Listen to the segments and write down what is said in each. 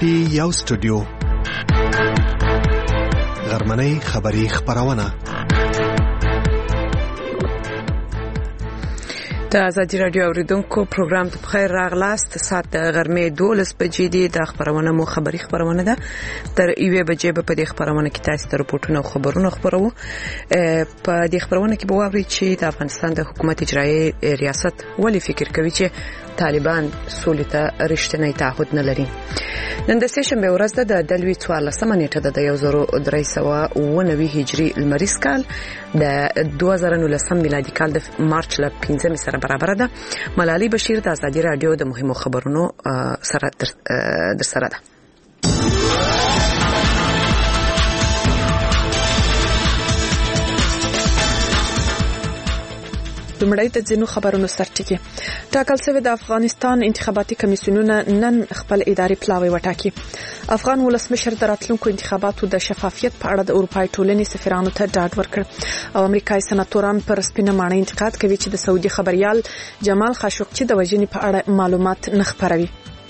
پی یو سټوډیو غرمنۍ خبری خبرونه د ازادي رادیو اوریدونکو پروګرام ته بخیر راغلاست. ساعت د غرمې 12 بجې دي. د خبرونه مو خبرونه ده. تر 1 بجې په دې خبرونه کې تاسو ته رپورټونه او خبرونه خبرو. په دې خبرونه کې به واوري چې د افغانستان د حکومت اجرایي ریاست ولې فکر کوي چې طالبان سولې ته رښتینی تعهد نه لري. نن د سهشنبه ورځ د دلوي 14 نیټه د 1390 هجری لمریز کال د 2019 میلادي کال د مارچ ل 15 سره برابر ده. ملالي بشیر د ازادي رادیو د مهمو خبرونو سره در سره ده. لمړی د ځینو خبرونو سرټکی. ټاکل شوی د افغانستان انتخاباتي کمیسیونونه نن خپل اداري پلاوی وټاکي. افغان ولسمشر د راتلونکو انتخاباتو د شفافیت په اړه د اروپای ټولنې سفیرانو ته ډاډ ورکړ او امریکایي سناتوران پر سپینه ماڼۍ انتقاد کوي چې د سعودي خبريال جمال خاشقجي د وژنې په اړه معلومات نه خپروي.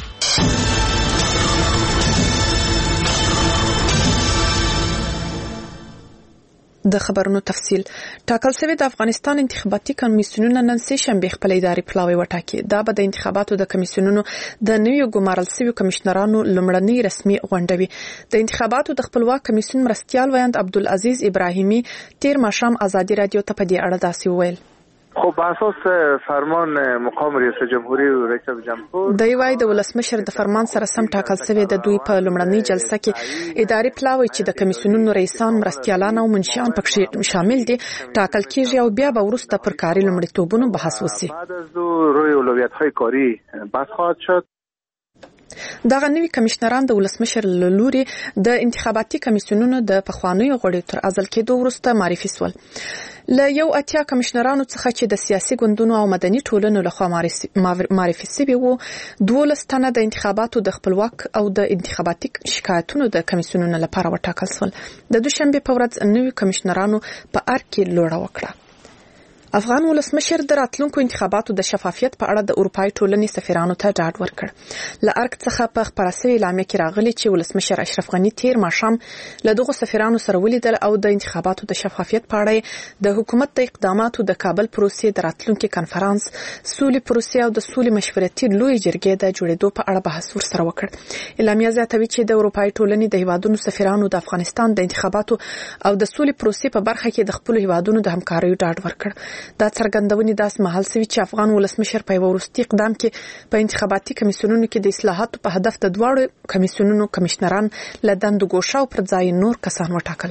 د خبرونو تفصيل. ټاکل شوی د افغانستان انتخاباتي کمیسیونونه نن سهشنبه خپل اداري پلاوی وټاکي. دا به د انتخاباتو د کمیسیونونو د نویو ګمارل شوی کمشنرانو لومړنی رسمي غونډه وي. د انتخاباتو د خپلواک کمیسیون مرستيال ویاند عبدالعزیز ابراهیمی تیر ماښام ازادي رادیو ته په دې اړه داسې وویل. خب اساس فرمان مقام رئیس جمهوری او رئیس جمهور د وای د ولسمشر د فرمان سره سم ټاکل شوی د دوی په لومړنۍ جلسه کې اداري پلاوی چې د کمیسیونونو رئیسان مرستيالان او منشیان پکې شامل دي ټاکل کیږي او بیا به ورسته پر کاري لومړیتوبونو بحث وشي. بعد از روی اولویت‌های کاری بحث خواهد شد. دغه نوی کمشنران د ولسمشر لوري د انتخاباتي کمیسیونونو د پخوانیو غړو تر ازل کېدو وروسته معرفي شول. له یو اتیا کمشنرانو څخه چې د سیاسي ګوندونو او مدني ټولنو لخوا معرفي شوي وو 12 تنه د انتخاباتو د خپلواک او د انتخاباتي شکایتونو د کمیسیونونو لپاره وټاکل شول. د دوشنبه په ورځ نوی کمشنرانو په ارګ کې لوړه وکړه. افغان ولسمشر د راتلونکو انتخاباتو د شفافیت په اړه د اروپای ټولنې سفیرانو ته ډاډ ورکړ. له ارګ څخه په خبره شوی اعلامیه کې راغلی چې ولسمشر اشرف غنی تیر ماښام له دغه سفیرانو سره ولیدل او د انتخاباتو د شفافیت په اړه د حکومت د اقداماتو د کابل پروسې د راتلونکو کانفرنس سولې پروسې او د سولې مشورتي لوی جرګې د جوړېدو په اړه بحث ورسره وکړ. اعلامیه زیاتوي چې د اروپای ټولنې د هیوادونو سفیرانو د افغانستان د انتخاباتو او د سولې پروسې په برخه کې د خپل هیوادونو د همکارۍ ډاډ ورکړ. دا څرګندونې داس محل سوي چې افغان ولسمشر په وروستي اقدام کې په انتخاباتي کمیسیونونو کې د اصلاحاتو په هدف د دواړو کمیسیونونو کمشنران له دندو ګوښه او پر ځای نور کسان وټاکل.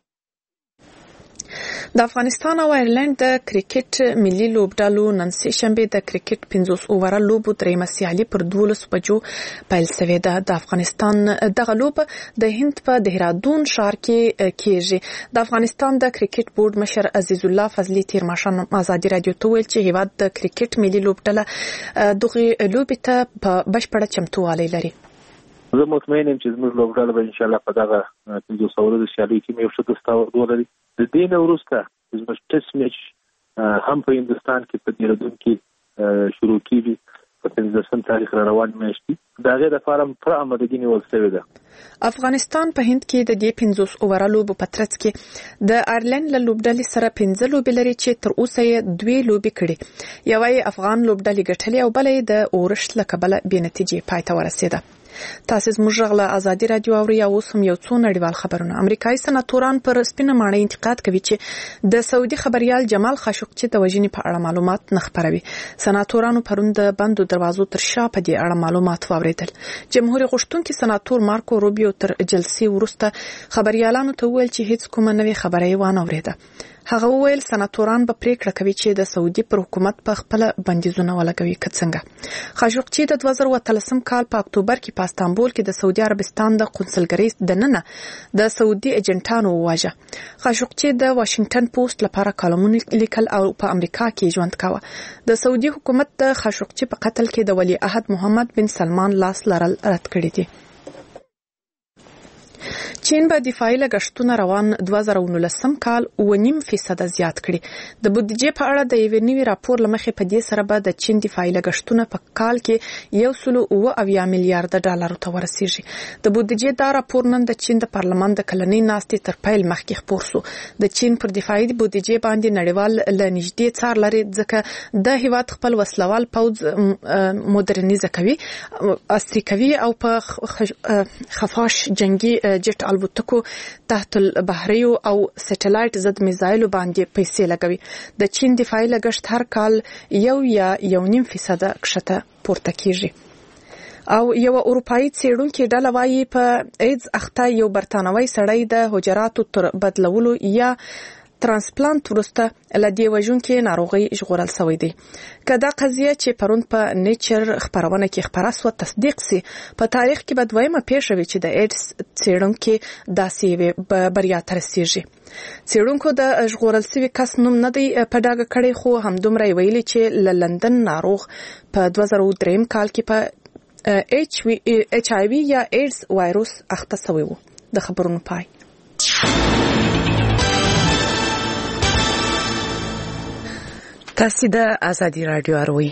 د افغانستان او ایرلند د کرکټ ملي لوبډلو نن سهشنبه د کرکټ 50 اوور لوبو درېمه سیالي پر 12 بجو پیل شوې ده. د افغانستان دغه لوب د هند په دهرادون ښار کې کېږي. د افغانستان د کرکټ بورډ مشر عزیز الله فضلي تیر ماښام ازادي رادیو ته ویل چې هیواد د کرکټ ملي لوبډله دغه لوبې ته په بشپړه چمتووالی لري. زه مطمئن یم چې زموږ لوبډله به ان شاء الله په دغه 500 ورځو سیالۍ کې یو ښه دستاورد ولري. د دې نه وروسته زموږ ټیسټ میچ هم په هندستان کې په دهرادون کې شروع کیږي په 15 تاریخ را روان میاشت دی. دا غي د فارم پر آمادګي نیول شوی ده. افغانستان په هند کې د دې 50 اوور لوبو په ترڅ کې د ایرلند له لوبډلې سره 15 لوبې لري چې تر اوسه یې 2 لوبې کړې. یوه افغان لوبډلې ګټلې او بلې د اورښت له کبله بې نتیجې پای ته ورسېده. تاسو زموږ غلا ازادي رادیو او یا اوس هم یو څو نړیوال خبرونه. امریکایي سناتوران پر سپینه ماڼۍ انتقاد کوي چې د سعودي خبريال جمال خاشقجي د وژنې په اړه معلومات نه خپروي. سناتورانو پرون د بندو دروازو تر شا په دې اړه معلومات واوریدل. جمهوریت غوښتونکي سناتور مارکو روبیو تر جلسې وروسته خبريالانو ته وویل چې هیڅ کومه نوې خبره یې وانه اوریده. هغه وویل سناتوران به پریکړه کوي چې د سعودي پر حکومت په خپل بندیزونه ولګوي که څنګه. خاشقجي د 2013 کال په اکتوبر کې په استانبول کې د سعودي عربستان د قونسلګرۍ دننه د سعودي ایجنټانو وواژه. خاشقجي د واشنگټن پوسټ لپاره کالمونه لیکل او په امریکا کې ژوند کاوه. د سعودي حکومت د خاشقجي په قتل کې د ولی عهد محمد بن سلمان لاس لرل رد کړی دی. چین به دفاعي لګښتونه روان 2019 کال 9.5% زیات کړي. د بودیجې په اړه د یو نوي راپور لمخې په دې سره به د چین دفاعي لګښتونه په کال کې 1.7 میلیارډ ډالر ته ورسیږي. د بودیجې دا راپور نن د چین د پارلمان د کلنۍ ناستې تر پیل مخکې خپور شو. د چین پر دفاعي بودیجې باندې نړیوال له نږدې څار لري ځکه د هیواد خپل وسلوال پوځ مدرنیزه کوي، عصري کوي او په خفاش جنگي جټ الوتکو تحت البحریو او سټلایټ ضد میزایلو باندې پیسې لګوي. د چین دفاعي لګښت هر کال 1.5% کښته پورته کیږي. او یو اروپאי څېړونکي ډله وايي په ایدز اخته یو برتانوي سړی د حجراتو تر بدلولو یا ترانسپلانت وروسته لدې وژونکې ناروغي ژغورل شوی دی. که دا قضیه چې پرون په نیچر خبرونه کې خبره سو تصدیق سي، په تاریخ کې به دویمه پیښه وي چې د ایډز څېړونکي داسې بریا ته رسیږي. څېړونکو د ژغورل شوي کس نوم نه دی په ډاګه کړی، خو همدومره ویلي چې له لندن ناروغ په 2003 کال کې په HIV یا ایډز وایروس اخته شوی و. د خبرونو پای. تاسو د ازادي رادیو اروي.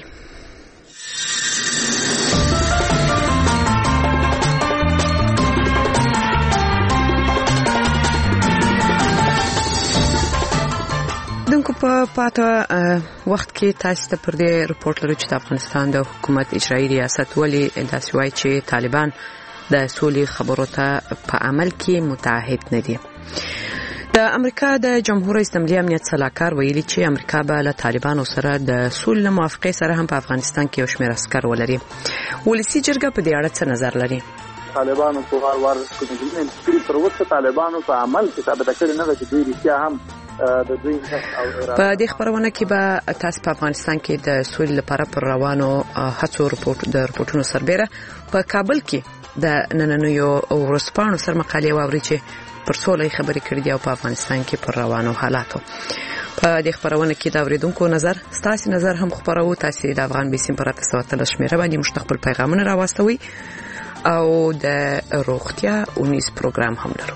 دغه په پاته وخت کې تاسو ته پر دې رپورټ لرو چې د افغانستان د حکومت اجرایي ریاست ولې داسې وایي چې طالبان د سولې خبرو ته په عمل کې متعهد نه دي. د امریکا د جمهوریت اسمبلی امنیت صلاحکار ویلي چې امریکا به له طالبانو سره د سولې موافقې سره هم په افغانستان کې یو شمېر عسکر ولري. ولسی جرګه په دې اړه څه نظر لري؟ طالبانو په وار کومې تر اوسه طالبانو په عمل کې ثابت کړی نه چې دوی رښتیا هم د دوی په دې خبرونه کې به تاسو په افغانستان کې د سولې لپاره پر روانو هڅو رپورټونو سربېره په کابل کې د نننیو ورځپاڼو سره مقالې واوري چې پر سولې خبرې کړې دي او په افغانستان کې پر روانو حالاتو. په دې خبرونه کې د اوریدونکو نظر ستاسو نظر هم خبرو. تاسو د افغان بیسیم پر تاسو ته شمیره باندې مشتقل پیغامونه راوستوي او د روغتیا اونیز پروګرام هم لرو.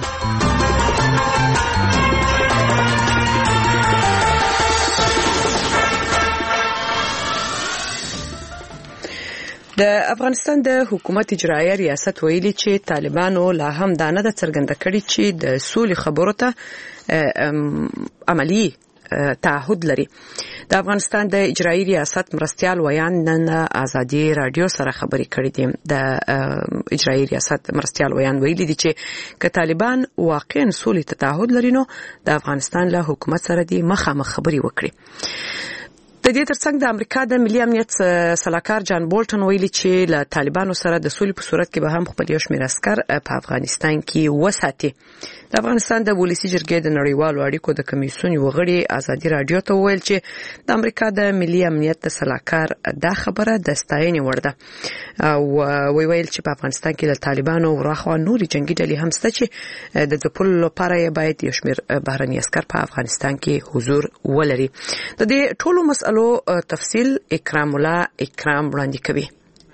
د افغانستان د حکومت اجرایي ریاست ویلي چې طالبانو لا هم دا نه څرګنده کړي چې د سولې خبرو ته عملی تعهد لري. د افغانستان د اجرایي ریاست مرستیال ویان نن ازادي رادیو سره خبرې کړې دي. د اجرایي ریاست مرستیال ویان ویلي دي چې که طالبان واقعا سولې ته تعهد لري نو د افغانستان له حکومت سره دي مخامخ خبرې وکړي. د دې ترڅنګ د امریکا د ملي امنیت صلاحکار جان بولټن ویلي چې له طالبانو سره د سولې په صورت کې به هم خپل یو شمېر عسکر په افغانستان کې وساتي. د افغانستان د ولسی جرګې د نړیوالو اړیکو د کمیسیون یو غړي ازادي رادیو ته وویل چې د امریکا د ملي امنیت صلاحکار دا خبره د ستاینې وړ ده او ویل چې په افغانستان کې د طالبانو ورخوا نوري جنگي ډلې هم شته چې د ځپلو لپاره یې باید یو شمېر بهرني عسکر په افغانستان کې حضور ولري. د دې ټولو مسئلو تفصیل اکرام الله وړاندې کوي.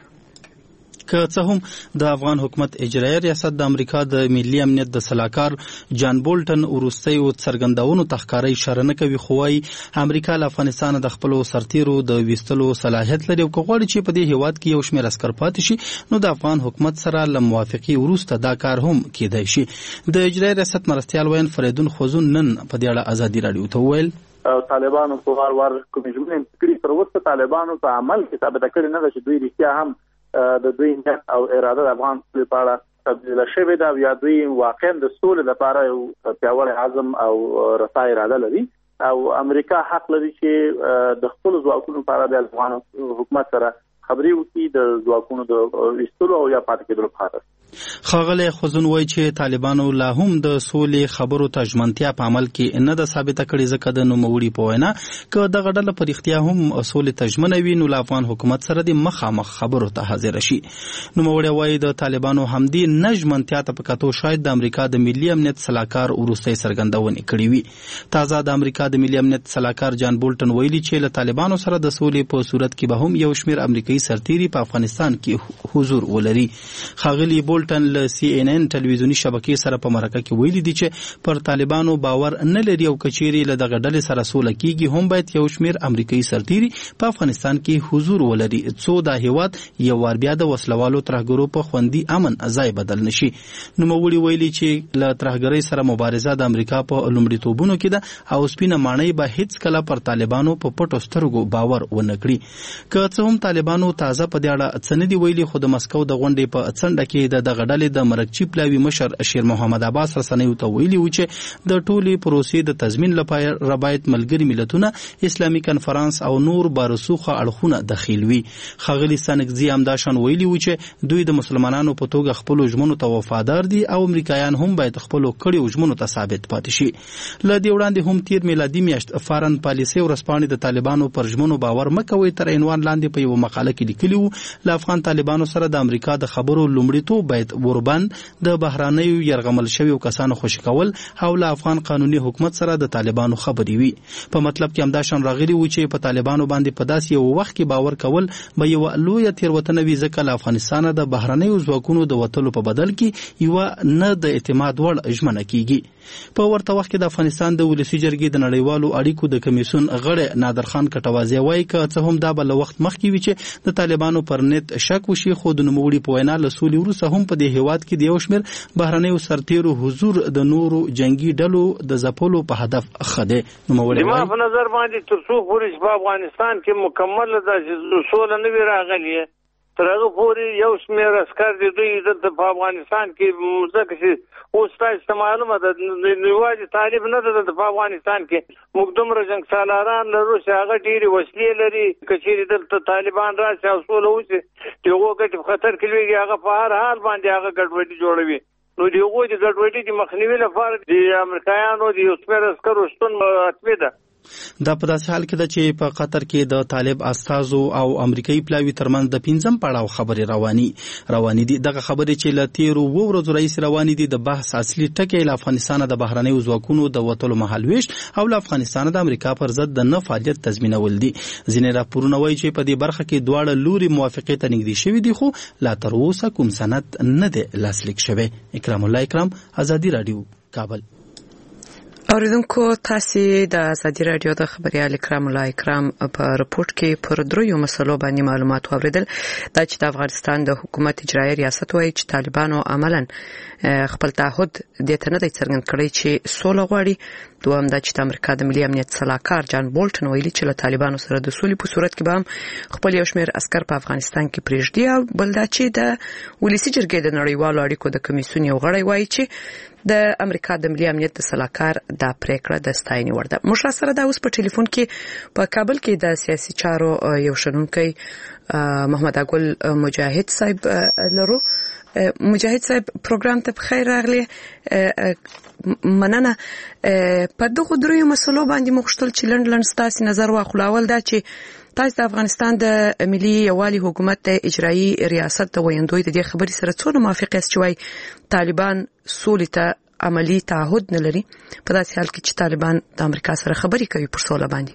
که څه هم د افغان حکومت اجرایي ریاست د امریکا د ملي امنیت د صلاحکار جان بولټن وروستي او څرګندونو تخکاري اشاره نه کوي، خو وايي امریکا له افغانستان د خپل سرتیرو د ویستلو صلاحیت لري او غواړي چې په دې هیواد کې یو شمېر عسکر پاتې شي نو د افغان حکومت سره له موافقې وروسته دا کار هم کېدای شي. د اجرایي ریاست مرستیال وین فریدون خوزون نن په دې اړه ازادي رادیو ته ویل طالبانو په وار کومې جملې کړې تر اوسه طالبانو په عمل کې ثابت کړی نه چې دوی رښتیا هم د دوی نیت او اراده د افغان لپاره تبدیل شوې ده یا دوی واقعا د سولې لپاره یو پیاوړی عزم او رسا اراده لري او امریکا حق لري چې د خپل ځواکونو لپاره د افغان حکومت سره خبرې وکړي د ځواکونو د ویستلو او یا پاتې کېدلو لپاره. ښاغلی خوزون وایي چې طالبانو لا هم د سولې خبرو ته ژمنتیا په عمل کې نه ده ثابته کړې ځکه د نوموړي په وینا که دغه ډله په رښتیا هم سولې ته ژمنه وي نو له افغان حکومت سره د مخامخ خبرو ته حاضر شي. نوموړی وایي د طالبانو همدې نه ژمنتیا ته په کتو شاید د امریکا د ملي امنیت صلاحکار وروستۍ څرګندونې کړې وي. تازه د امریکا د ملي امنیت صلاحکار جان بولټن ویلي چې له طالبانو سره د سولې په صورت کې به هم یو شمېر امریکایي سرتیري په افغانستان کې حضور ولري. ښاغلي بولټن له CNN ټلویزیوني شبکې سره په مرکه کې ویلي دي چې پر طالبانو باور نه لري او کچېرې له دغه ډلې سره سوله کیږي هم باید یو شمېر امریکایي سرتیري په افغانستان کې حضور ولري څو دا هیواد یو وار بیا د وسلوالو ترهګرو په خوندي امن ځای بدل نشي. نوموړي ویلي چې له ترهګرۍ سره مبارزه د امریکا په لومړیتوبونو کې ده او سپینه ماڼۍ به هیڅ کله پر طالبانو په پټو سترګو باور ونه کړي. که څه هم طالبانو تازه په دې اړه څه نه دي ویلي خو د مسکو د غونډې په څنډه کې د دغه ډلې د مرکچي پلاوي مشر شیر محمد عباس رسنیو ته ویلي و چې د ټولې پروسې د تضمین لپاره باید ملګري ملتونه اسلامي کنفرانس او نور بارسوخه اړخونه دخیل وي. ښاغلي سانکزي همداشان ویلي و چې دوی د مسلمانانو په توګه خپلو ژمنو ته وفادار دي او امریکایان هم باید خپلو کړیو ژمنو ته ثابت پاتې شي. له دې وړاندې هم تیر میلادي میاشت فارن پالیسي ورځپاڼې د طالبانو پر ژمنو باور مه کوئ تر عنوان لاندې په یوه مقاله کې لیکلي وو له افغان طالبانو سره د امریکا د خبرو لومړیتوب باید وربند د بهرانیو یرغمل شویو کسانو خوشي کول او له افغان قانوني حکومت سره د طالبانو خبرې وي. په مطلب کې همداشان راغلي و چې په طالبانو باندې په داسې یو وخت کې باور کول به یوه لویه تېروتنه وي ځکه له افغانستانه د بهرنیو ځواکونو د وتلو په بدل کې یوه نه د اعتماد وړ ژمنه کیږي. په ورته وخت کې د افغانستان د ولسي جرګې د نړیوالو اړیکو د کمیسیون غړی نادرخان کټوازی وایي که څه هم دا به له وخت مخکې وي چې د طالبانو پر نیت شک وشي خو د نوموړي په وینا له سولې وروسته هم په دې هیواد کې د یو شمېر بهرنیو سرتیرو حضور د نورو جنگي ډلو د ځپلو په هدف ښه دی. نوموړي وایي په نظر باندې تر څو پورې په افغانستان کې مکمل د سوله نه وي راغلې تر هغه پورې یو شمېر عسکر د دوی دلته په افغانستان کې ځکه چې اوس تاسو معلومه ده یوازې طالب نه ده په افغانستان کې موږ دومره جنګ سالاران لرو چې هغه ډېرې وسلې لري که چېرې دلته طالبان راشي او سوله وشي د هغو ګټې په خطر کې لویږي هغه په هر حال باندې هغه ګډوډي جوړوي. نو د هغوی د ګډوډي د مخنیوي لپاره د امریکایانو د یو شمېر عسکرو شتون حتمي ده. دا په داسې حال کې ده چې په قطر کې د طالب استازو او امریکایي پلاوي ترمنځ د 5م پړاو خبرې روانې دي. دغه خبرې چې له تیرو 2 ورځو راهیسې روانې دي د بحث اصلي ټکی له افغانستانه د بهرنیو ځواکونو د وتلو مهالویش او له افغانستانه د امریکا پر ضد د نه فعالیت تضمینول دي. ځینې راپورونه وایي چې په دې برخه کې دواړه لوري موافقې ته نږدې شوي دي خو لا تر اوسه کوم سند نه دی لاسلیک شوی. اکرام الله اکرام، ازادي رادیو، کابل. اوریدونکو تاسو د ازادي رادیو د خبريال اکرام الله اکرام په رپورت کې پر دریو مسلو باندې معلومات اوریدل. دا چې د افغانستان د حکومت اجرایي ریاست وایي چې طالبانو عملاً خپل تعهد د ته نه دی څرګند کړی چې سوله غواړي. دوهم دا چې د امریکا د ملي امنیت سلاکار جان بولټن ویلي چې له طالبانو سره د سولې په صورت کې به هم خپل یو شمېر عسكر په افغانستان کې پرېږدي. او بل دا چې د ولسي جرګې د نړیوالو اړیکو د کمیسیون یو غړی وایي چې د امریکا د ملي امنیت د سلاکار دا پریکړه د ستاینې وړ ده. موږ سره دا اوس په ټلیفون کې په کابل کې د سیاسي چارو یو شنونکی محمد اګل مجاهد صاحب لرو. مجاهد صاحب پروګرام ته بخیر راغلی. مننه. په دغه دریو مسلو باندې مخشتل چې لند ستاسو نظر واخلو. اول دا چې تاسو د افغانستان د ملي یوالي حکومت د اجرایي ریاست د ویندوی د دې خبرې سره څونه موافق یاست چې وايي طالبان سولې ته عملی تعهد نه لري په داسې حال کې چې طالبان د امریکا سره خبرې کوي پر سوله باندې؟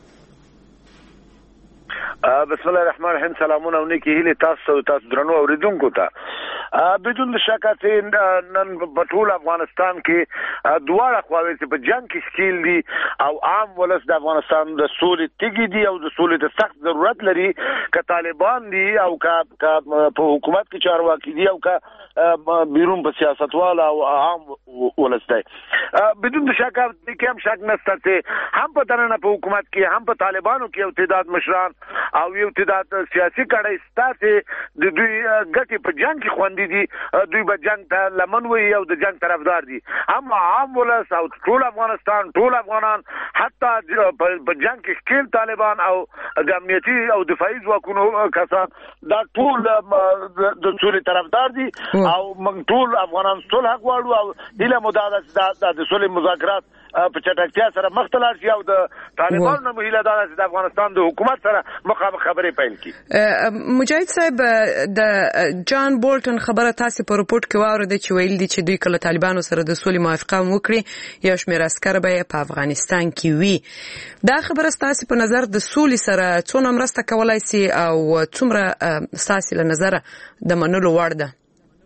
بسم الله الرحمن الرحیم. سلامونه ونکي هلي تاسو درنو اوریدونکو ته بدون شک چې نن په ټول افغانستان کې دواړه خواوې چې په جنگ کې ښکیل دي او عام ولس د افغانستان د سولې تګي دي او د سولې ته سخت ضرورت لري که طالبان دي او که په حکومت کې چارواکي دي او که بیرون په سیاستوال او عام ولس دی. بدون شک کې هم شک نشته چې هم په دننه په حکومت کې هم په طالبانو کې یو تعداد مشران او یو تعداد سیاسي کړي ستاسو د دوی ګټي په جنگ کې خوندې دي. دوی به جنگ ته لمن وي او د جنگ طرفدار دي. اما عام ولس او ټول افغانستان ټول افغانان حتی په جنگ کې ښکیل طالبان او د امنیتي او دفاعي ځواکونو کسان دا ټول د سولې طرفدار دي او موږ ټول افغانان صلح غواړو او هیله مو ده چې د سولې مذاکرات په چټکتیا سره مخ ته لاړ شي او د طالبانو مهیله دا چې د افغانستان د حکومت سره مخامخ خبرې پیل کړي. مجاهد صاحب د جان بولټن خبره تاسو په رپورت کې واورید چې ویل دي چې دوی کله طالبانو سره د سولې موافقه وکړي یو شمېر عسكر به په افغانستان کې وي. دا خبره تاسو په نظر د سولې سره څونه مرسته کولای شي او څومره تاسو له نظر د منلو وړ ده؟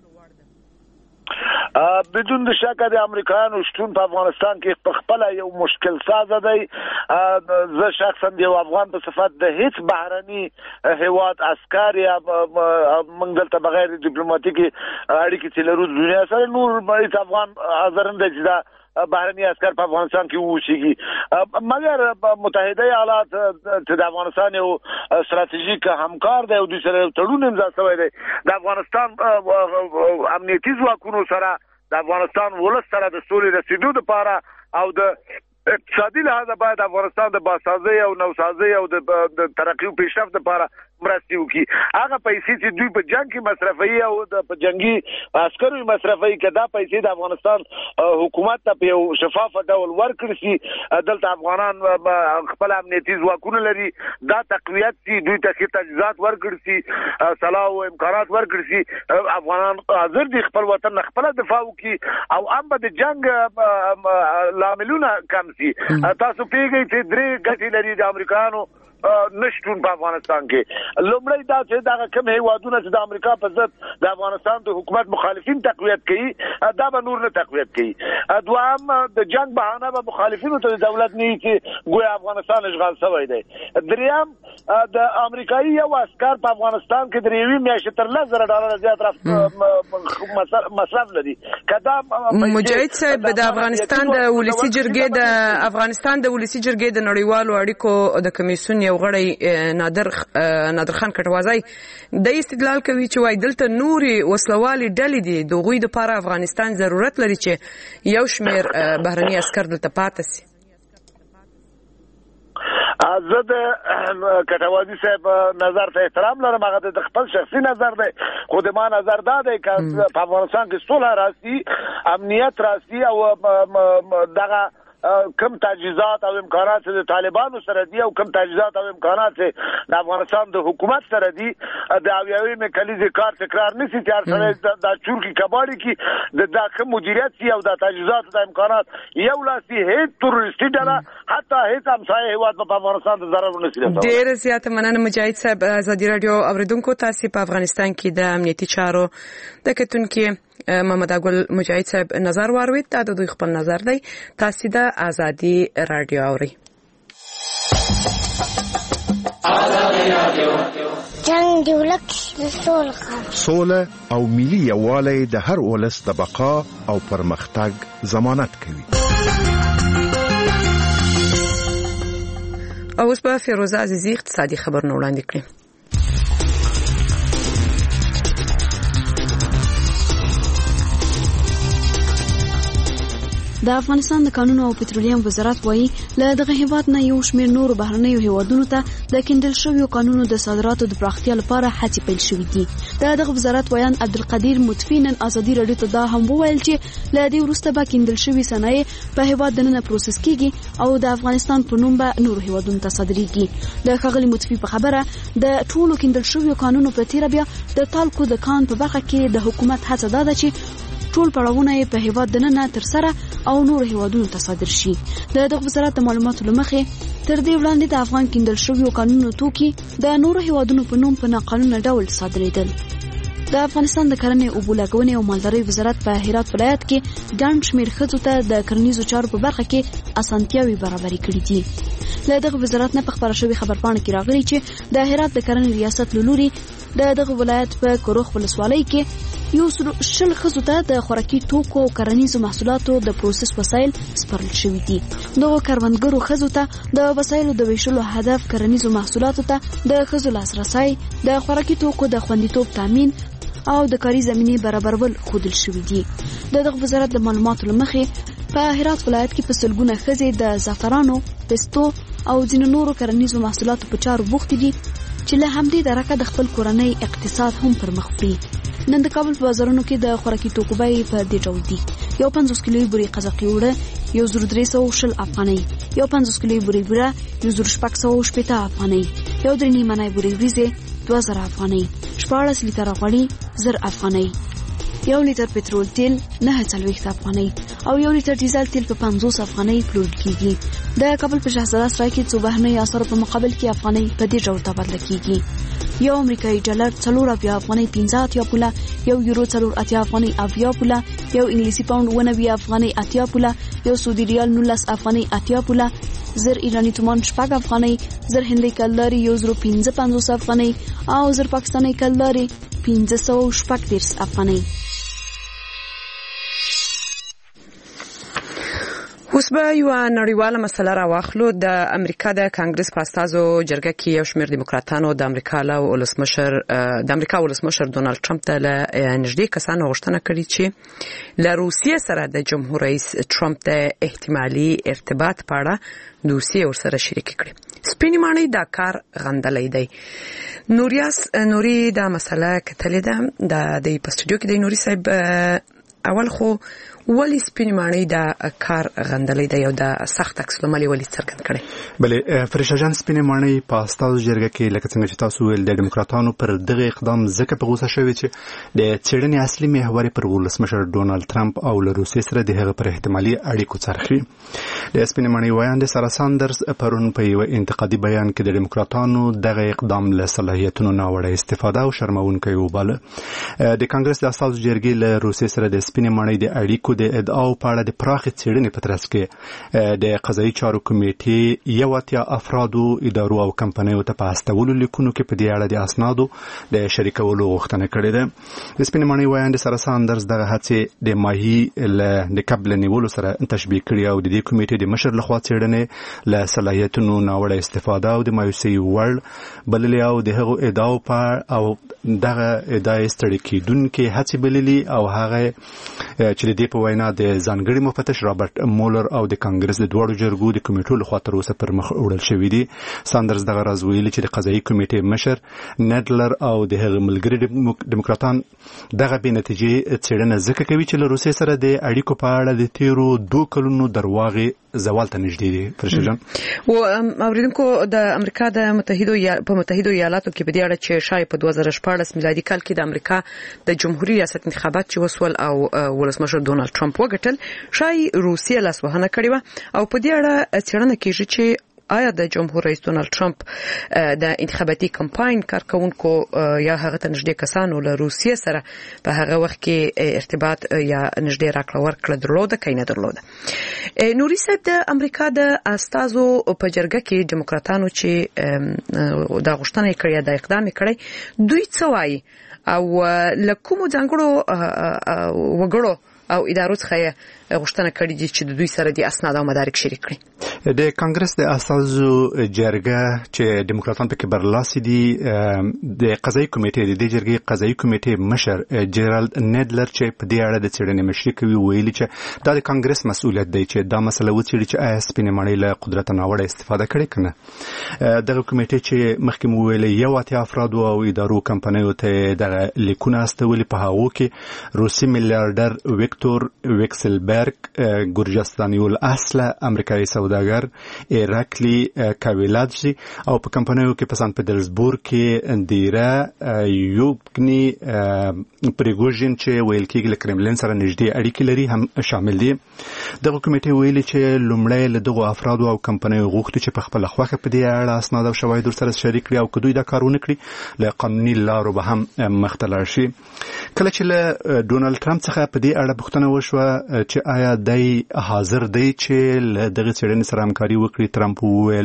بدون د شک د امریکایانو شتون په افغانستان کې په خپل یو مشکل ساز دی. زه شخصا د افغان په صفت د هیڅ بهرني هیواد عسكر یا موږ دلته بغیر ډیپلوماټیکي اړیکې چې لرو دنیا سره نور هیڅ افغان حاضر نه دي چې بهرني عسكر په افغانستان کې وشيږي. مګر متحده ایالات چې د افغانستان یو ستراتیژیک همکار دی او د سره تړون امضا شوی دی د افغانستان امنیتي ځواکونو سره د افغانستان ولس سره د سولې رسیدو لپاره او د اقتصادي لحاظه باید افغانستان د باسازي او نوسازي او د ترقی او پیشرفت لپاره مرستي وکړي. هغه پیسې چې دوی په جنگ کې مصرفوي او د جنگي عسکرو مصرفوي کدا پیسې د افغانستان حکومت ته په شفاف ډول ورکړي شي. دلته افغانان خپل امنیتي ځواکونه لري دا تقویت شي دوی ته تجهیزات ورکړي شي صلاح او امکانات ورکړي شي. افغانان حاضر دي خپل وطن خپل دفاع وکړي او هم د جنگ لاملونه کم شي. تاسو پیږئ چې درې ګټې لري د امریکایانو نشټون په افغانستان کې. لومړی دا چې دا کوم هیوادونه چې د امریکا په ضد د افغانستان د حکومت مخالفین تقویت کوي دا به نور نه تقویت کوي. دوام د جنگ بهانه به مخالفینو ته د دولت نه چې ګویا افغانستان اشغال شوی دی. دریم د امریکایي یو عسكر په افغانستان کې د یوې میاشتې تر $10,000 زیات مصرف لري. کدا مجاهد صاحب د افغانستان د ولسی جرګې د نړیوالو اړیکو د کمیسیون یو غړی نادر خان کټوازی د استدلال کوي چې وای دلته نوري وسلوالي ډلې دي دغوی د لپاره افغانستان ضرورت لري چې یو شمېر بهرني عسكر دلته پاتې شي. زه د کټوازی صاحب نظر ته احترام لرم هغه د خپل شخصي نظر دی خو د ما نظر دا دی چې په افغانستان کې صلح راسي امنیت راسي او دغه کم تجهیزات او امکانات د طالبانو سره دي او کم تجهیزات او امکانات د افغانستان د حکومت سره دي د اویاوي مکلیزي کار تکرار نشي چې هر سره د چورکی کباړي کې د داخله مدیریت سي او د تجهیزات د امکانات یو لاسي هیڅ تروریستي ډله حتی هیڅ همسایه هیواد په افغانستان د ضرر نه رسیدي. ډیر زیات مننه مجاهد صاحب. ازادي رادیو اوریدونکو تاسو په افغانستان کې د امنیتي چارو د کتونکو محمد اګل مجاهد صاحب نظر واروید دا د دوی خپل نظر دی. تاسو د ازادي رادیو اوري. جنگ دی ولک سوله او ملي یووالی د هر ولس د بقا او پرمختګ ضمانت کوي. اوس به فیروزه عزیزی اقتصادي خبرونه وړاندې کړي. د افغانستان د قانون او پټرولیم وزارت وایي له دغه هیواد نه یو شمېر نور بهرنیو هیوادونو ته د کیندل شویو قانونو د صادراتو د پراختیا لپاره هڅې پیل شوې دي. دغه وزارت وایي عبدالقدیر مطفی نن ازادي رادیو ته دا هم وویل چې له دې وروسته به کیندل شوی صنایع په هیواد دننه پروسس کیږي او د افغانستان په نوم به نور هیوادونو ته صادریږي. د ښاغلي مطفی په خبره د ټولو کیندل شویو قانونو په تیر بیا د تالکو د کان په برخه کې د حکومت هڅه ده چې ټول پړاوونه په هیواد دننه تر سره او نور هیوادونو ته صادر شي. دغه وزارت د معلوماتو لمخې تر دې وړاندې د افغان کیندل شویو قانونو توکي د نور هیوادونو په نوم په ناقانونه ډول صادرېدل. د افغانستان د کرنې او بولاګونې او مالدارۍ وزارت په هرات ولایت کې ګڼ شمېر ښځو ته د کرنیزو چارو په برخه کې اسانتیاوې برابرې کړې دي. دغه وزارت نه په خبره شوی خبرپاڼه کې راغلي چې د هرات د کرنې ریاست له لوري دغه ولایت په کروخ ولسوالۍ کې یو شل ښځو ته د خوراکي توکو او کرنیزو محصولاتو د پروسس وسایل سپارل شوي دي. دغه کروندګرو ښځو ته د وسایلو د ویشلو هدف کرنیزو محصولاتو ته د ښځو لاسرسی د خوراکي توکو د خوندیتوب تامین او د کاري زمینې برابرول ښودل شوي دي. دغه وزارت د معلوماتو له مخې په هرات ولایت کې په سلګونه ښځې د زعفرانو، پستو او ځینو نورو کرنیزو محصولاتو په چارو بوختې دي چې له همدې درکه د خپل کورنۍ اقتصاد هم پرمخ وړي. نن د کابل په بازارونو کې د خوراکي توکو بیې په دې ډول دي. یو 50 کیلویي بوري قزاقي اوړه 1320 افغانۍ، یو 50 کیلویي بوري بوره 1680 افغانۍ، یو 3 منای بوري وریځې 2000 افغانۍ، 14 لیتره غوړي 1000 افغانۍ، یو لیتر پټرول تیل 940 افغانۍ او یو لیتر ډیزل تیل په 50 افغانۍ پلورل کیږي. د کابل په شهزاده سرای کې څو بهرنۍ اسعار په مقابل کې افغانۍ په دې ډول تبادله کیږي. یو امریکایي ډالر 4 افغانۍ 15 پوله، یو یورو 4 افغانۍ 8 پوله، یو انګلیسي پاوند 19 افغانۍ 8 پوله، یو سعودي ریال 19 افغانۍ 8 پوله، 1000 ایرانی تومان 6 افغانۍ، 1000 هندۍ کلداري 1.55 افغانۍ او 1000 پاکستاني کلداري 540 افغانۍ. اوس به یو نړیواله مسله راواخلو. د امریکا د کانګرس په استازو جرګه کې یو شمېر دیموکراتانو د امریکا ولسمشر ډونالد ټرمپ ته له نږدې کسانو غوښتنه کړې چې له روسیې سره د جمهور رئیس ټرمپ د احتمالي ارتباط په اړه دوسیه ورسره شریک کړي. سپینې ماڼۍ دا کار غندلی دی. نوري دا مسله کتلې ده د په سټوډیو کې د نوري صاحب. اول خو ولی سپینې ماڼۍ دا کار غندلی دی او د سخت عکس العمل ولی څرګند کړي؟ بلې فرشا جان، سپینې ماڼۍ په استازو جرګه کې لکه څنګه چې تاسو ویل د دیموکراتانو پر دغه اقدام ځکه په غوسه شوي چې د څېړنې اصلي محور پر ولسمشر ډونالد ټرمپ او له روسیې سره د هغه پر احتمالي اړیکو څرخي. د سپینې ماڼۍ ویاند سارا ساندرز پرون په یو انتقادي بیان کې د دیموکراتانو دغه اقدام له صلاحیتونو ناوړه استفاده او شرمونکی وباله. د کانګرس د استازو جرګې له روسیې سره د سپینې ماڼۍ د اړیکو د ادعاو په اړه د پراخې څېړنې په ترڅ کې د قضایي چارو کمیټې 80 افرادو، ادارو او کمپنیو ته په استولو لیکونو کې په دې اړه د اسنادو د شریکولو غوښتنه کړې ده. د سپینې ماڼۍ ویاند سارا ساندرز دغه هڅې د ماهي د قبل نیولو سره تشبیه کړي او د دې کمیټې د مشر لخوا څېړنې له صلاحیتونو ناوړه استفاده او د مایوسۍ وړ بللې او د هغو ادعاو په او دغه ادعای ستړي کېدونکې هڅې بللي او هغه چې د دې په وینا د ځانګړي مفتش رابرټ مولر او د کانګرس د دواړو جرګو د کمیټو لخوا تر اوسه پر مخ وړل شوي دي. ساندرز دغه راز ویلي چې د قضایي کمیټې مشر نډلر او د هغه ملګري دیموکراتان دغه بې نتیجې څېړنه ځکه کوي چې له روسیې سره د اړیکو په اړه د تیرو 2 کلونو درواغې زوال ته نږدې دي. فرشا جان، و اوریدونکو د امریکا د متحده ایالاتو کې په دې اړه چې شاید په 2014 میلادي کال کې د امریکا د جمهوریت ریاست انتخابات چې وسول او ولسمشر ډونالد ټرمپ وګټل، شاید روسیه لاسوهنه کړې و او په دې اړه څېړنه کیږي چې آیا د جمهور رئیس ډونالد ټرمپ د انتخاباتي کمپاین کارکونکو یا هغه ته نږدې کسانو له روسیې سره په هغه وخت کې ارتباط یا نږدې راکړه ورکړه درلوده که نه درلوده. نوري صاحب، د امریکا د استازو په جرګه کې دیموکراتانو چې دا غوښتنه یې کړې، دا اقدام یې کړی، دوی څه وایي او له کومو ځانګړو وګړو او ادارو څخه غوښتنه کړې دي چې د دوی سره د اسناد او مدارک شریک کړي؟ د کانګرس د استازو جرګه چې دیموکراتان پکې برلاسي دي، د قضایي کمیټې د دې جرګې قضایي کمیټې مشر جیرالد نیډلر چې په دې اړه د څېړنې مشري کوي ویلي چې دا د کانګرس مسؤلیت دی چې دا مسله وڅېړي چې آیا سپینې ماڼۍ له قدرت ناوړه استفاده کړې که نه. دغه کمیټې چې مخکې مو ویلې 80 افرادو او ادارو کمپنیو ته دغه لیکونه استولي، په هغو کې روسي میلیارډر ویکتور ویکسلبرګ، ګورجستاني الاصل امریکایي سوداګر ایرکلی کاویلادزي او په کمپنیو کې په سان پټرزبورګ کې دیره یوبني پریګوژن چې ویل کېږي له کرملین سره نږدې اړیکې لري هم شامل دي. دغه کمیټې ویلي چې لومړی له دغو افرادو او کمپنیو غوښتي چې په خپل خوښه په دې اړه اسناد او شواهد ورسره شریک کړي او که دوی دا کار ونه کړي له قانوني لارو به هم مخته لاړ شي. کله چې له ډونالد ټرمپ څخه په دې اړه پوښتنه وشوه چې آیا دی حاضر دی چې له دغه څېړنې سره همکاري وکړي، ټرمپ وویل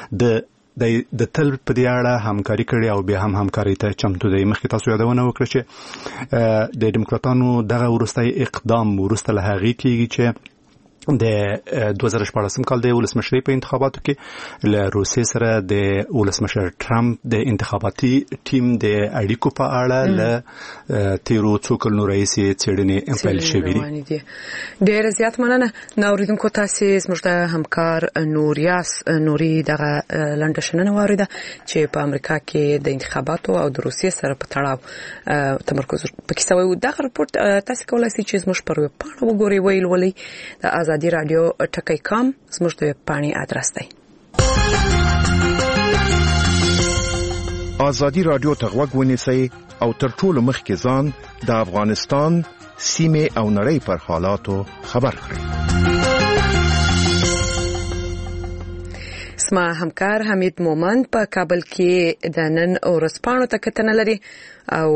د تل په دې اړه همکاري کړې او بیا هم همکاري ته چمتو دی. مخکې تاسو یادونه وکړه چې د دیموکراتانو دغه وروستی اقدام وروسته له هغې کېږي چې د 2014 کال د ولسمشرۍ په انتخاباتو کې له روسیې سره د ولسمشر ټرمپ د انتخاباتي ټیم د اړیکو په اړه له تیرو څو کلونو راهیسې څېړنې پیل شوې دي. ډېر زیات مننه. نو اوریدونکو تاسو زموږ د همکار نوریاس نوري دغه لنډه شننه واوریده چې په امریکا کې د انتخاباتو او د روسیې سره په تړاو تمرکز پکې شوی و. دغه رپورت تاسو کولای شئ چې زموږ پر ویب پاڼه وګورئ ویل ولې د آزادي رادیو ټکی کام زموږ د ویب پاڼې ادرس دی. آزادي رادیو ته غوږ ونیسئ او تر ټولو مخکې ځان د افغانستان سیمې او نړۍ پر حالاتو خبر کړئ. سما همکار حمید مومن په کابل کې د نن ورځپاڼو ته کتنه لري او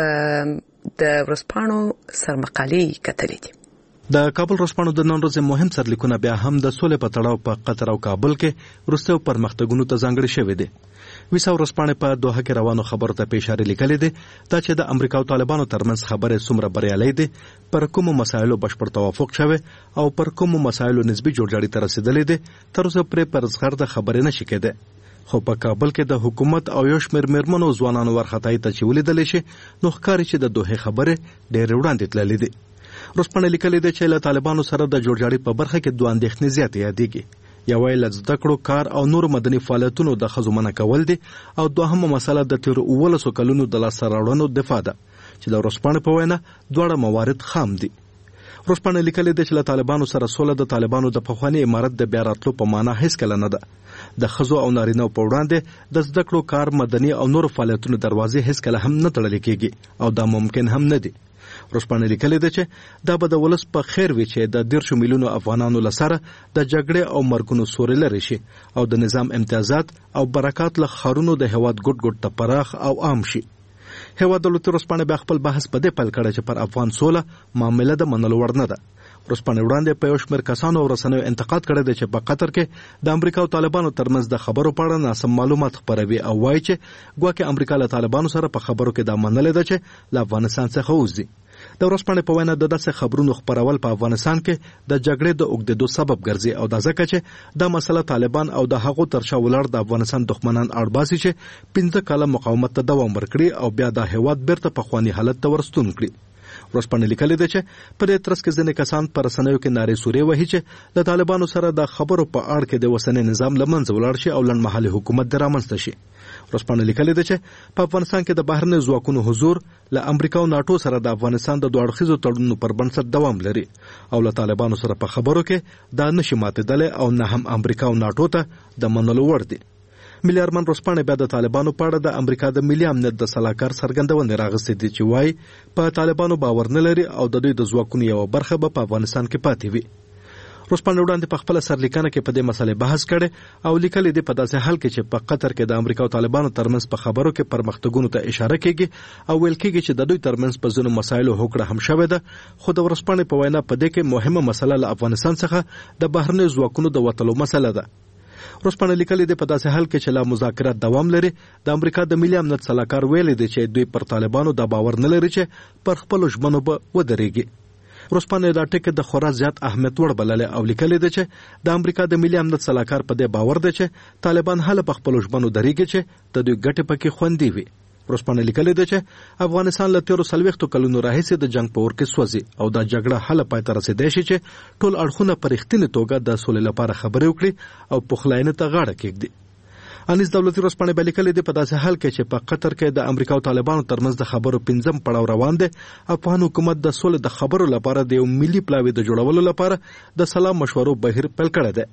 د ورځپاڼو سرمقالې کتلې دي. د کابل ورځپاڼو د نن ورځې مهم سرلیکونه بیا هم د سولې په تړاو په قطر او کابل کې وروستیو پرمختګونو ته ځانګړي شوي دي. ویسا ورځپاڼې په دوحه کې روانو خبرو ته په اشاره لیکلې ده دا چې د امریکا او طالبانو ترمنځ خبرې څومره بریالۍ دي، پر کومو مسایلو بشپړ توافق شوی او پر کومو مسایلو نسبی جوړجاړي ته رسیدلې ده، تر اوسه پرې پر زغرده خبرې نشي کېده. خو په کابل کې د حکومت او یو شمېر میرمنو ځوانانو ورختای ته چې ولیدل شي نو ښکاري چې د دوحه خبرې ډېرې وړاندې تللې دي. ورځپاڼې لیکلې ده چې له طالبانو سره د جوړجاړي په برخه کې دوه اندېښنې زیاتې یادېږي. یو یې له زده کړو، کار او نور مدني فعالیتونو د ښځو منع کول دي او دوهمه مسله د تیرو 19 کلونو د لاسته راوړنو دفاع ده چې د ورځپاڼې په وینا دواړه موارد خام دي. ورځپاڼې لیکلې ده چې له طالبانو سره سوله د طالبانو د پخواني امارت د بیا راتلو په معنا هیڅکله نه ده. د ښځو او نارینه‌و په وړاندې د زده کړو، کار، مدني او نور فعالیتونو دروازې هیڅکله هم نه تړل کېږي او دا ممکن هم نه دي. ورځپاڼې لیکلې ده چې دا به د ولس په خیر وي چې د 10 میلیونو افغانانو لسره د جګړې او مرګونو سوري لري شي او د نظام امتیازات او برکات له خارونو د هواد ګډ ګډ ته پراخ او عام شي. هواد دولتي ورځپاڼې بیا خپل بحث په دې پیل کړی چې پر افغان سوله معامله د منلو وړ نه ده. ورځپاڼې وړاندې په یو شمېر کسانو او رسنیو انتقاد کړی دی چې په قطر کې د امریکا او طالبانو ترمنځ د خبرو په اړه ناسم معلومات خپروي او وایي چې ګواکې امریکا له طالبانو سره په خبرو کې دا منلې ده چې له افغانستان څخه وځي. د ورځپاڼې په وینا د داسې خبرونو خپرول په افغانستان کې د جګړې د اوږدېدو سبب ګرځي او دا ځکه چې دا مسله طالبان او د هغو تر شا ولاړ د افغانستان دښمنان اړباسي چې 15 کاله مقاومت ته دوام ورکړي او بیا د هیواد بیرته پخواني حالت ته ورستون کړي. ورځپاڼې لیکلې ده چې په دې ترڅ کې ځینې کسان پر رسنیو کې نارې سورې وهي چې د طالبانو سره د خبرو په اړه کې د وسنې نظام له منځه ولاړ شي او لنډمهالي حکومت د رامنځته شي. ورځپاڼې لیکلې ده چې په افغانستان کې د بهرني ځواکونو حضور له امریکا او ناتو سره د افغانستان د دوه اړخیزو تړونونو پر بنسټ دوام لري او له طالبانو سره په خبرو کې دا نشي ماتېدلی او نه هم امریکا او ناتو ته د منلو وړ دي. ملي ارمان ورځپاڼې بیا د طالبانو په اړه د امریکا د ملي امنیت د سلاکار څرګندونې راغستې دي چې وایي په طالبانو باور نه لري او د دوی د ځواکونو یو برخه به په افغانستان کې پاتې وي. ورځپاڼې وړاندې په خپل سرلیکنه کې په دې مسلې بحث کړي او لیکلي دي په داسې حال کې چې په قطر کې د امریکا او طالبانو ترمنځ په خبرو کې پرمختګونو ته اشاره کیږي او ویل کیږي چې د دوی ترمنځ په ځینو مسایلو هوکړه هم شوې ده، خو د ورځپاڼې په وینا په دې کې مهمه مسله له افغانستان څخه د بهرني ځواکونو د وتلو مسله ده. ورځپاڼې لیکلي دي په داسې حال کې چې لا مذاکرات دوام لري د امریکا د ملي امنیت سلاکار ویلي دی چې دوی پر طالبانو د باور نه لري چې پر خپل ژمنو به ودرېږي. ورځپاڼې دا ټکي د خورا زیات اهمیت وړ بللې او لیکلي دی چې د امریکا د ملي امنیت سلاکار په دې باور دی چې طالبان هله په خپل ژمنو درېږي چې د دوی ګټې پکې خوندي وي. ورځپاڼې لیکلي ده چې افغانستان له 13 کلونو راهیسې د جنگ په اور کې سوځي او دا جګړه حل پای ته رسیدای شي چې ټول اړخونه په رښتینې توګه د سولې لپاره خبرې وکړي او پخلاینې ته غاړه کېږدي. انیس دولتي ورځپاڼې بیا لیکلي دي په داسې حال کې چې په قطر کې د امریکا او طالبانو ترمنځ د خبرو 5م پړاو روان دی، افغان حکومت د سولې د خبرو لپاره د یو ملي پلاوي د جوړولو لپاره د سلا مشورو بهیر پیل کړی دی.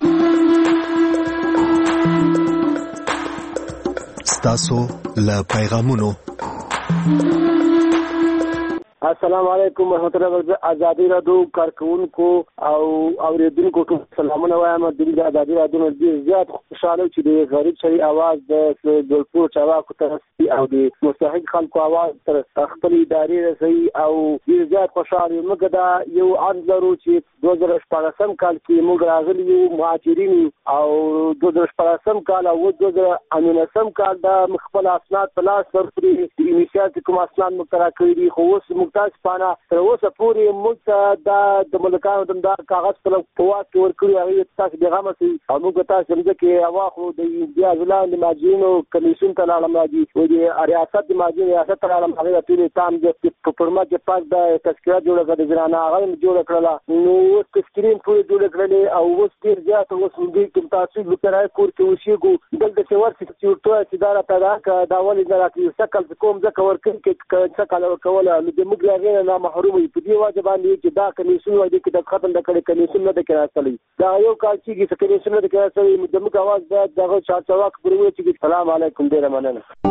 ستاسو له پیغامونو السلام علیکم ورحمۃ اللہ وبرکاتہ. آزادی رادیو کارکونکو او اوریدونکو ټول سلامونه وایم. د آزادی رادیو ډیر زیات خوشاله چې د غریب شری आवाज د دولپور چاواکو ته او د مستحق خلکو आवाज تر خپل ادارې رسي او ډیر زیات خوشاله یم. موږ دا یو عرض لرو چې 2014 کال کې موږ راغلي یو مهاجرین او 2014 کال او 2019 کال دا خپل اسناد په لاس ورکړي د انیشیاتیو کوم اسناد مقرره کړی خو اوس موږ موږ تاسو پانا تر اوسه پورې موږ د ملکانو د کاغذ په واک کې ورکړي هغه تاسو پیغام سي او موږ تاسو څنګه کې اواخو د امتیاز لاندې ماجینو کمیشن ته لاړم راځي او د ریاست د ماجین ریاست ته لاړم هغه ټول تام د پرما کې پاک د تذکره جوړه کړه د جنانه هغه جوړه کړله نو اوس تسکرین ټول جوړه کړلې او اوس ډیر زیات اوس موږ کوم تاسو وکړای کور کې وشيګو دلته چې ورسې چې ټول اداره ته دا ولې نه راځي سکل کوم ځکه ورکړي کې سکل ورکوله نو د موږ لغې نه محروم وي په دې واجب باندې چې دا کمیشن وایي چې د ختم د کړي کمیشن نه د کړاستلې دا یو کال چې کمیشن نه د کړاستلې د موږ आवाज دغه چارچواک پرې چې سلام علیکم ډیر مننه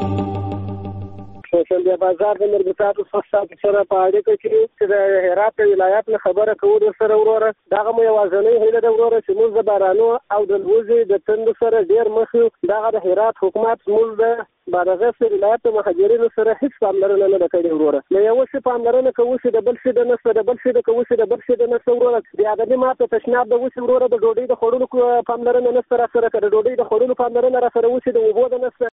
سوشل بازار د مرګتاتو فساد سره په اړه کې د هرات ولایت له خبره کوو سره وروره دغه مې وازنې هیله د وروره چې موږ د بارانو او د لوزي د تند سره ډیر مخ دغه د هرات حکومت موږ د بارغه سره ولایت مهاجرینو سره هیڅ پاملرنه نه کوي وروره نو یو څه پاملرنه کوي چې د بل څه د نسو د بل څه د کوي چې د بل څه د نسو وروره د ادمي ماته تشناب د وسه وروره د ډوډۍ د خورونو پاملرنه نه سره د ډوډۍ د خورونو پاملرنه را سره وسه د وبو د نسو